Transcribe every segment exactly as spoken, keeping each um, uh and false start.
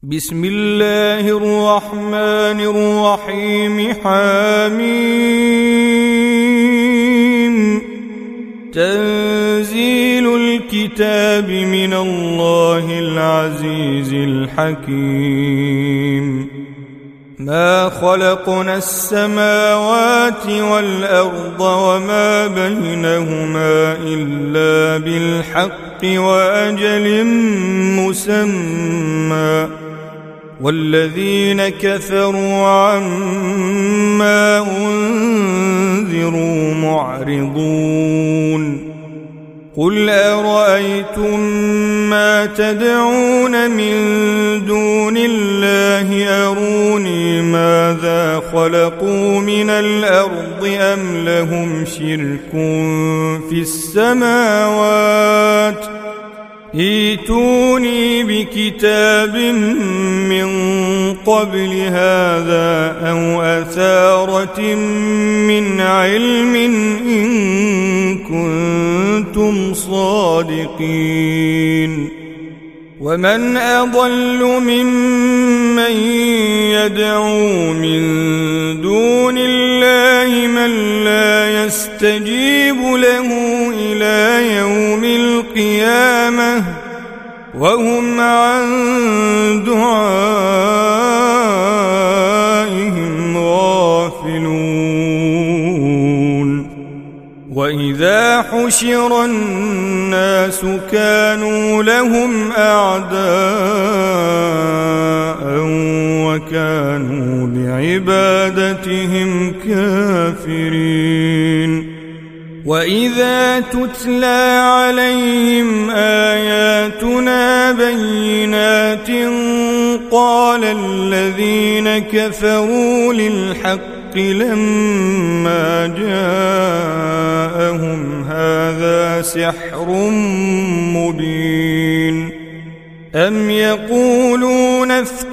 بسم الله الرحمن الرحيم. حميم. تنزيل الكتاب من الله العزيز الحكيم. ما خلقنا السماوات والأرض وما بينهما إلا بالحق وأجل مسمى، والذين كفروا عما أنذروا معرضون. قل أرأيتم ما تدعون من دون الله أروني ماذا خلقوا من الأرض أم لهم شرك في السماوات؟ ائتوني بكتاب من قبل هذا أو أثارة من علم إن كنتم صادقين. ومن أضل ممن يدعو من دون الله من لا يستجيب له إلى يوم القيامة وهم عن دعائهم غافلون. وإذا حشر الناس كانوا لهم أعداء وكانوا بعبادتهم كافرين. وإذا تتلى عليهم آياتنا بينات قال الذين كفروا للحق لما جاءهم هذا سحر مبين. أم يقولون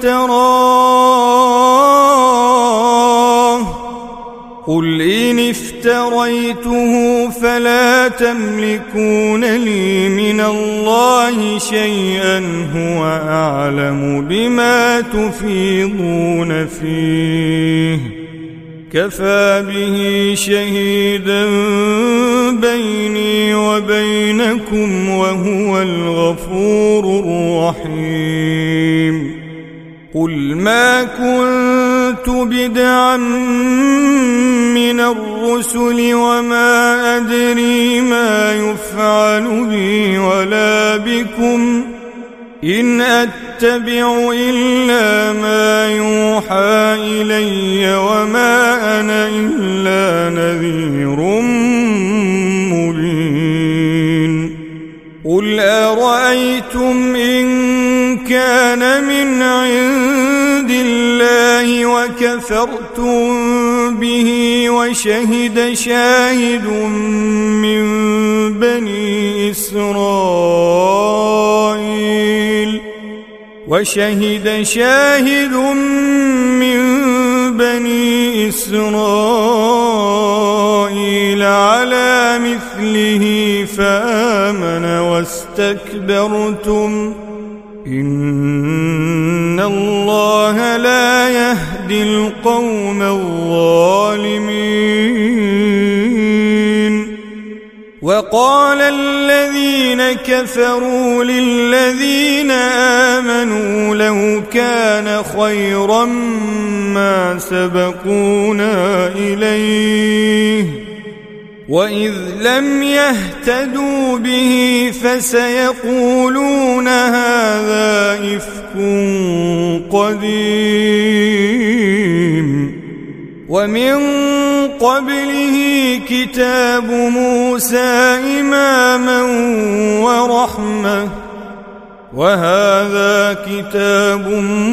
افتراه؟ قل إن افتريته فلا تملكون لي من الله شيئا هو أعلم بما تفيضون فيه، كفى به شهيدا بيني وبينكم وهو الغفور الرحيم. قل ما كنت بدعا من الرسل وما أدري ما يفعل بي ولا بكم، إن أتبع إلا ما يوحى إلي وما أنا إلا نذير مبين. قل أرأيتم إن كان من عند الله وكفرتم به وشهد شاهد من بني إسرائيل وشهد شاهد من بني إسرائيل على مثله فآمن واستكبرتم إن الله لا يهدي القوم الظالمين. وقال الذين كفروا للذين آمنوا لو كان خيرا ما سبقونا إليه، وإذ لم يهتدوا به فسيقولون هذا إفك قديم. ومن قبله كتاب موسى إماما ورحمة، وهذا كتاب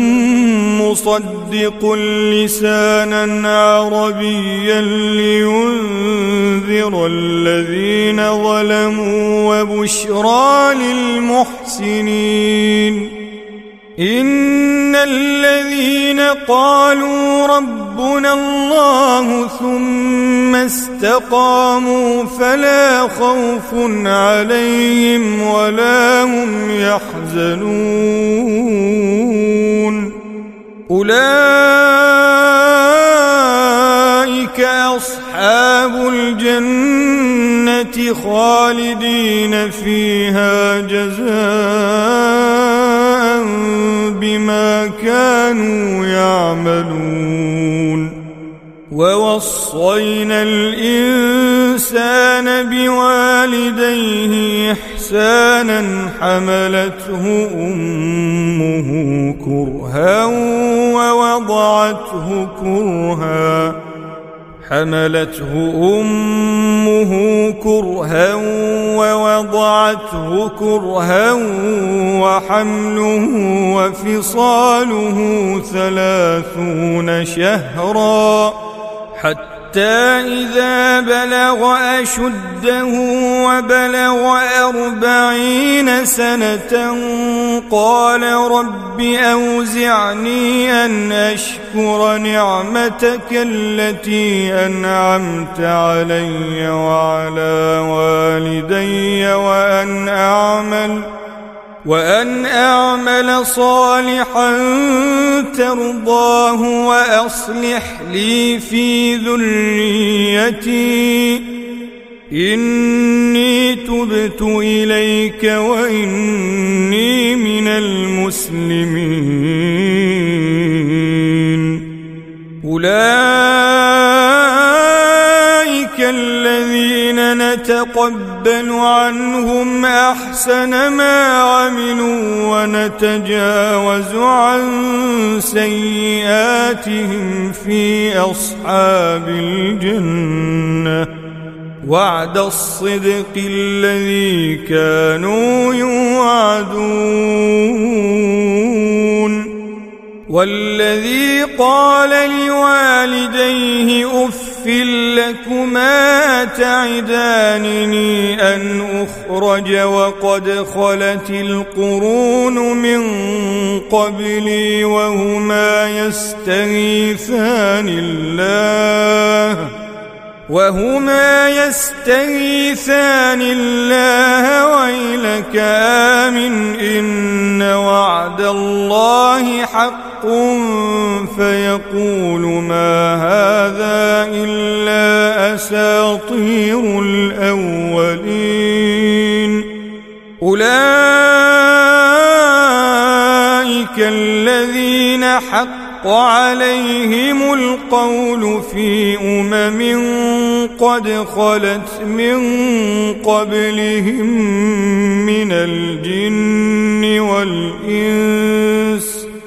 مصدق لسانا عربيا لينذر الذين ظلموا وبشرى للمحسنين. إن الذين قالوا ربنا الله ثم استقاموا فلا خوف عليهم ولا هم يحزنون. أولئك أصحاب الجنة خالدين فيها جزاء بما كانوا يعملون ووصينا الإنسان بوالديه إحسانا حملته أمه كرها ووضعته كرها حملته أمه كرها ووضعته كرها وحمله وفصاله ثلاثون شهرا حتى إذا بلغ أشده وبلغ أربعين سنة قال رب أوزعني أن أشكر نعمتك التي أنعمت علي وعلى والدي وأن أعمل وأن أعمل صالحا ترضاه وأصلح لي في ذريتي إني تبت إليك وإني من المسلمين أولئك الذين نتقبل عنهم أحسن ما عملوا ونتجاوز عن سيئاتهم في أصحاب الجنة وعد الصدق الذي كانوا يوعدون والذي قال لوالديه أف لكما تعدانني أن أخرج وقد خلت القرون من قبلي وهما يستغيثان الله وهما يستغيثان الله ويلك آمن إن وعد الله حق فيقول ما هذا إلا أساطير الأولين أولئك الذين حق عليهم القول في أمم قد خلت من قبلهم من الجن والإنس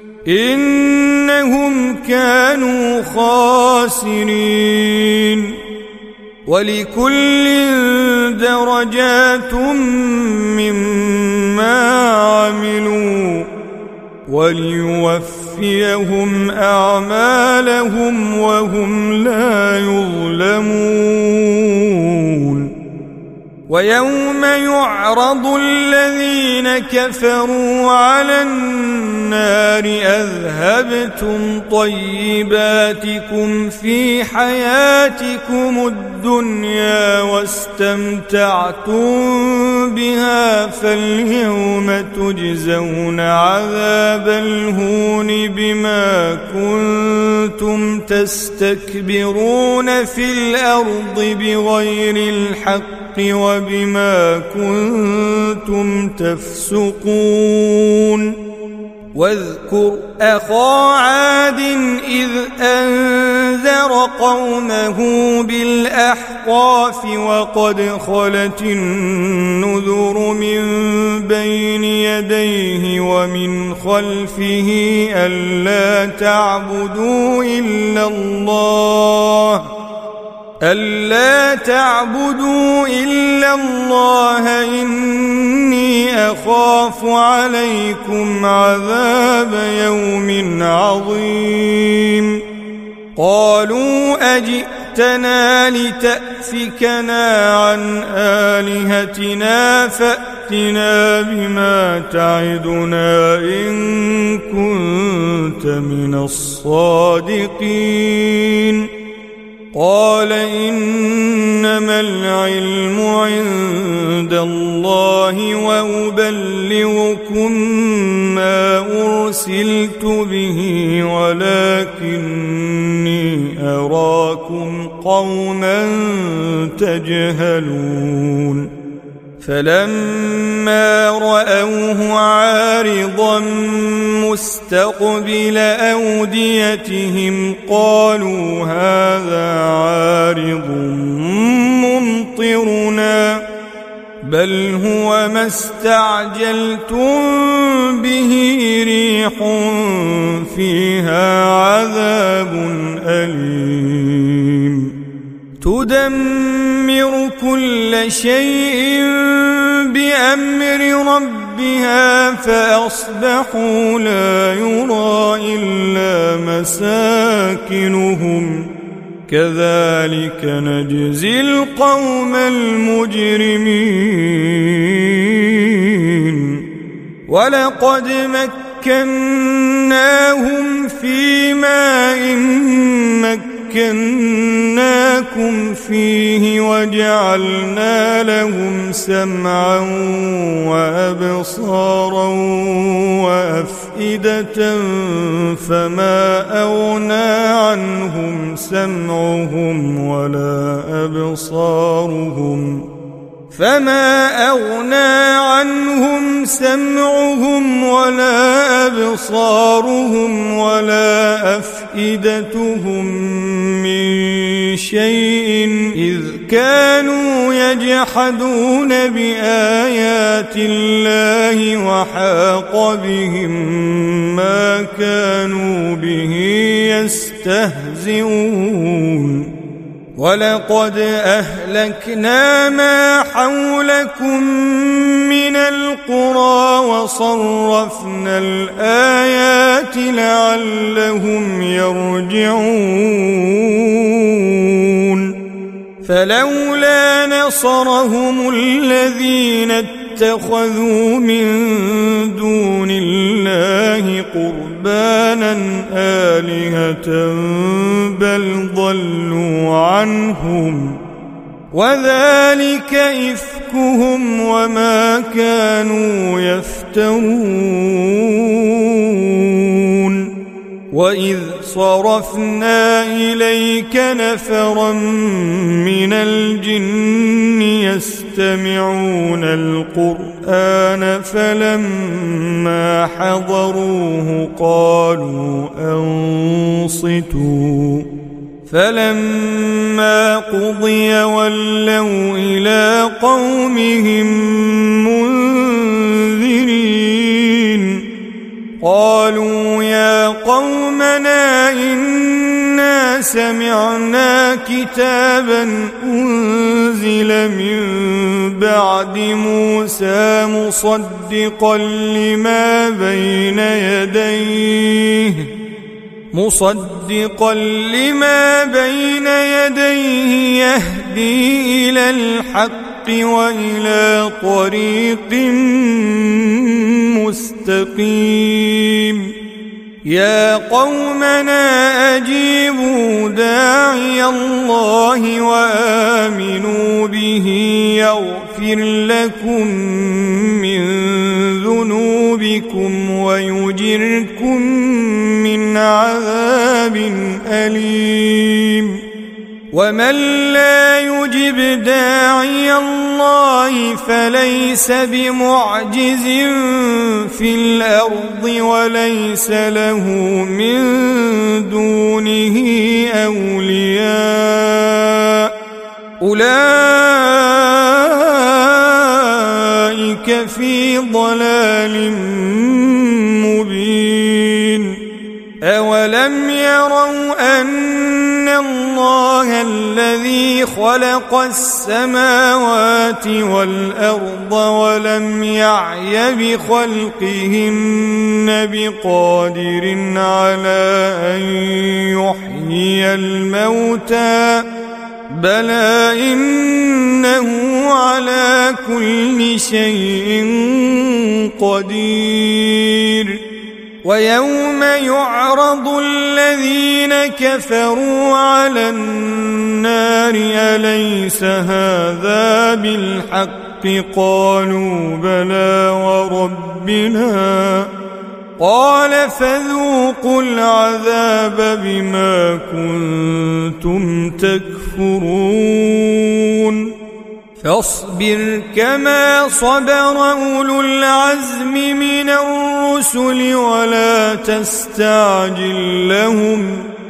إنهم كانوا خاسرين ولكل درجات مما عملوا وليوفيهم أعمالهم وهم لا يظلمون ويوم يعرض الذين كفروا على النار أذهبتم طيباتكم في حياتكم الدنيا واستمتعتم بها فاليوم تجزون عذاب الهون بما كنتم تستكبرون في الأرض بغير الحق وبما كنتم تفسقون واذكر أخا عاد إذ أنذر قومه بالأحقاف وقد خلت النذر من بين يديه ومن خلفه ألا تعبدوا إلا الله ألا تعبدوا إلا الله إني أخاف عليكم عذاب يوم عظيم قالوا أجئتنا لتأفكنا عن آلهتنا فأتنا بما تعدنا إن كنت من الصادقين قال إنما العلم عند الله وأبلغكم ما أرسلت به ولكني أراكم قوما تجهلون فلما رأوه عارضا مستقبل أوديتهم قالوا هذا عارض ممطرنا بل هو ما استعجلتم به ريح فيها عذاب أليم تدمر كل شيء بأمر ربها فأصبحوا لا يرى إلا مساكنهم كذلك نجزي القوم المجرمين ولقد مكناهم في ماء مكناكم فيه وجعلنا لهم سمعا وأبصارا وأفئدة فما أغنى عنهم سمعهم ولا أبصارهم فما أغنى عنهم سمعهم ولا أبصارهم ولا أفئدتهم من شيء إذ كانوا يجحدون بآيات الله وحاق بهم ما كانوا به يستهزئون ولقد أهلكنا ما حولكم من القرى وصرفنا الآيات لعلهم يرجعون فلولا نصرهم الذين اتخذوا من دون الله قربانا آلهة بل ضلوا عنهم وذلك إفكهم وما كانوا يفترون وإذ صرفنا إليك نفرا من الجن يستمعون القرآن فلما حضروه قالوا أنصتوا فلما قضي ولوا إلى قومهم منذرين قالوا يا قومنا إنا سمعنا كتابا أنزل من بعد موسى مصدقا لما بين يديه مصدقا لما بين يديه يهدي إلى الحق وإلى طريق مستقيم يا قومنا أجيبوا داعي الله وآمنوا به يغفر لكم من ذنوبكم ويجركم من عذاب أليم ومن لا يجب داعي الله فليس بمعجز في الأرض وليس له من دونه أولياء أولئك في ضلال مبين أولم يروا أن الله الذي خلق السماوات والأرض ولم يعي بخلقهن بقادر على أن يحيي الموتى بلى إنه على كل شيء قدير ويوم يعرض الذين كفروا على النار أليس هذا بالحق قالوا بلى وربنا قال فذوقوا العذاب بما كنتم تكفرون فاصبر كما صبر أولو العزم من الرسل ولا تستعجل لهم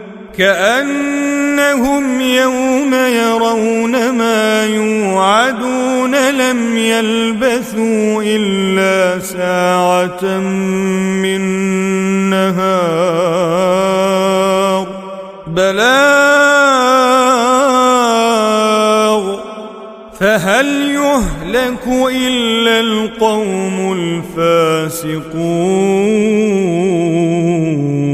كأنهم يوم يرون ما يوعدون لم يلبثوا إلا ساعة من نهار بلاغ فهل يهلك إلا القوم الفاسقون